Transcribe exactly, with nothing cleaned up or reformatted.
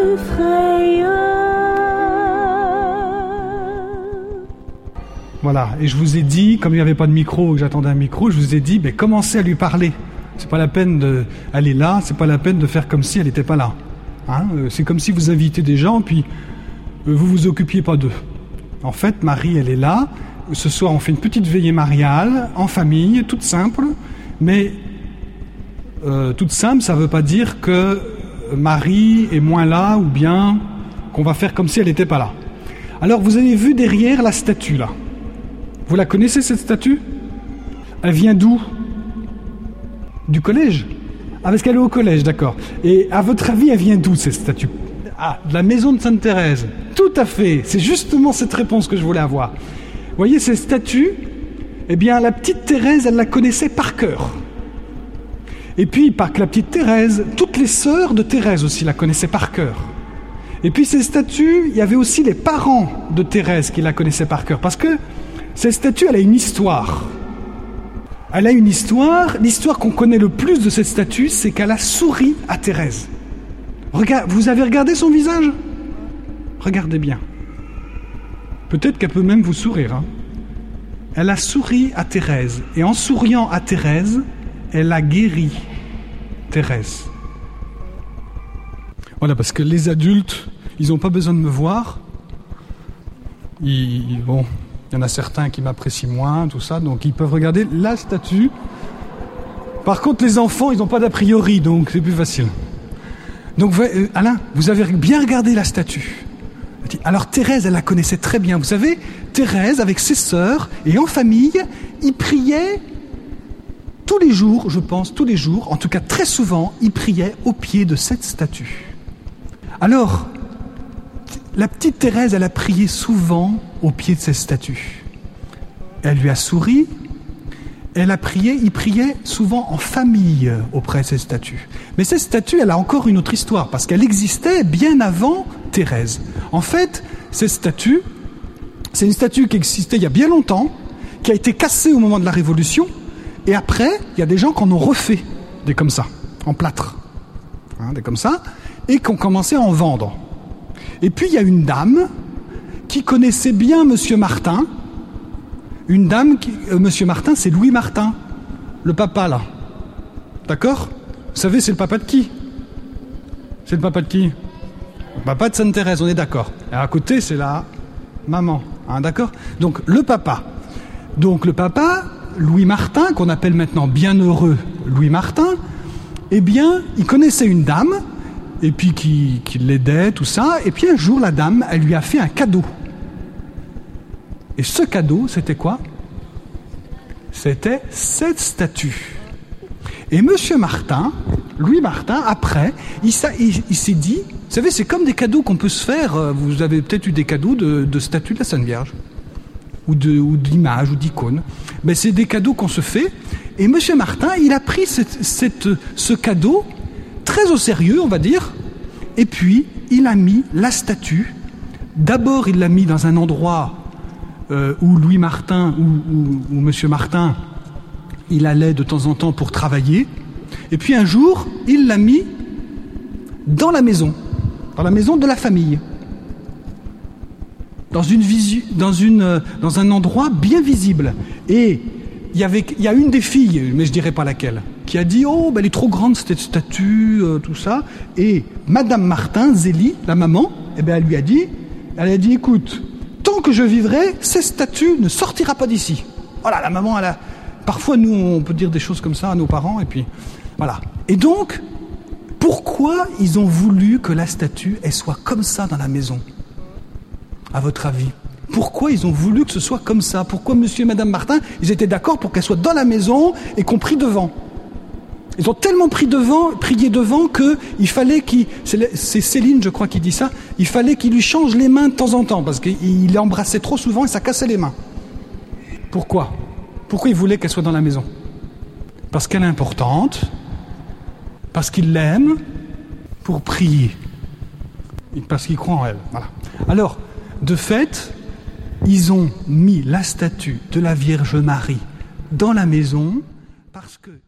frayeur. Voilà, et je vous ai dit, comme il n'y avait pas de micro, que j'attendais un micro, je vous ai dit, ben, commencez à lui parler. C'est pas la peine de, elle est là, c'est pas la peine de faire comme si elle n'était pas là. Hein, c'est comme si vous invitez des gens, puis vous vous occupiez pas d'eux. En fait, Marie, elle est là. Ce soir, on fait une petite veillée mariale, en famille, toute simple, mais euh, toute simple, ça veut pas dire que Marie est moins là, ou bien qu'on va faire comme si elle n'était pas là. Alors, vous avez vu derrière la statue, là. Vous la connaissez, cette statue? Elle vient d'où? Du collège? Ah, parce qu'elle est au collège, d'accord. Et à votre avis, elle vient d'où, cette statue? Ah, de la maison de Sainte-Thérèse. Tout à fait. C'est justement cette réponse que je voulais avoir. Vous voyez, ces statues, eh bien, la petite Thérèse, elle la connaissait par cœur. Et puis, pas que la petite Thérèse, toutes les sœurs de Thérèse aussi la connaissaient par cœur. Et puis, ces statues, il y avait aussi les parents de Thérèse qui la connaissaient par cœur. Parce que cette statue, elle a une histoire. Elle a une histoire. L'histoire qu'on connaît le plus de cette statue, c'est qu'elle a souri à Thérèse. Regarde, vous avez regardé son visage? Regardez bien. Peut-être qu'elle peut même vous sourire. Hein. Elle a souri à Thérèse. Et en souriant à Thérèse, elle a guéri Thérèse. Voilà, parce que les adultes, ils n'ont pas besoin de me voir. Ils, bon... Il y en a certains qui m'apprécient moins, tout ça, donc ils peuvent regarder la statue. Par contre, les enfants, ils n'ont pas d'a priori, donc c'est plus facile. Donc, euh, Alain, vous avez bien regardé la statue. Alors, Thérèse, elle la connaissait très bien. Vous savez, Thérèse, avec ses sœurs et en famille, ils priaient tous les jours, je pense, tous les jours, en tout cas très souvent, ils priaient au pied de cette statue. Alors, la petite Thérèse, elle a prié souvent au pied de cette statue. Elle lui a souri, elle a prié, il priait souvent en famille auprès de cette statue. Mais cette statue, elle a encore une autre histoire, parce qu'elle existait bien avant Thérèse. En fait, cette statue, c'est une statue qui existait il y a bien longtemps, qui a été cassée au moment de la Révolution, et après, il y a des gens qui en ont refait des comme ça, en plâtre, hein, des comme ça, et qui ont commencé à en vendre. Et puis, il y a une dame qui connaissait bien Monsieur Martin. Une dame, qui, euh, Monsieur Martin, c'est Louis Martin, le papa, là. D'accord? Vous savez, c'est le papa de qui? C'est le papa de qui? Le papa de Sainte-Thérèse, on est d'accord. Et à côté, c'est la maman, hein, d'accord? Donc, le papa. Donc, le papa, Louis Martin, qu'on appelle maintenant Bienheureux Louis Martin, eh bien, il connaissait une dame, et puis qui, qui l'aidait, tout ça, et puis un jour, la dame, elle lui a fait un cadeau. Et ce cadeau, c'était quoi? C'était cette statue. Et Monsieur Martin, Louis Martin, après, il, il, il s'est dit, vous savez, c'est comme des cadeaux qu'on peut se faire, vous avez peut-être eu des cadeaux de, de statues de la Sainte Vierge, ou, de, ou d'images, ou d'icônes. Mais c'est des cadeaux qu'on se fait, et Monsieur Martin, il a pris cette, cette, ce cadeau très au sérieux, on va dire, et puis il a mis la statue. D'abord, il l'a mis dans un endroit euh, où Louis Martin, ou, ou, ou Monsieur Martin, il allait de temps en temps pour travailler. Et puis un jour, il l'a mis dans la maison, dans la maison de la famille, dans une visu, dans une, dans un endroit bien visible. Et il y avait, il y a une des filles, mais je dirais pas laquelle, qui a dit « Oh, ben, elle est trop grande cette statue, euh, tout ça. » Et Madame Martin, Zélie, la maman, eh ben, elle lui a dit, elle a dit « Écoute, tant que je vivrai, cette statue ne sortira pas d'ici. » Voilà, la maman, elle a... Parfois, nous, on peut dire des choses comme ça à nos parents, et puis... Voilà. Et donc, pourquoi ils ont voulu que la statue, elle soit comme ça dans la maison, à votre avis? Pourquoi ils ont voulu que ce soit comme ça? Pourquoi monsieur et madame Martin, ils étaient d'accord pour qu'elle soit dans la maison et qu'on prie devant? Ils ont tellement pris devant, prié devant qu'il fallait qu'il... C'est, c'est Céline, je crois, qui dit ça. Il fallait qu'il lui change les mains de temps en temps, parce qu'il l'embrassait trop souvent et ça cassait les mains. Pourquoi? Pourquoi ils voulaient qu'elle soit dans la maison? Parce qu'elle est importante, parce qu'il l'aime, pour prier, parce qu'il croit en elle. Voilà. Alors, de fait, ils ont mis la statue de la Vierge Marie dans la maison parce que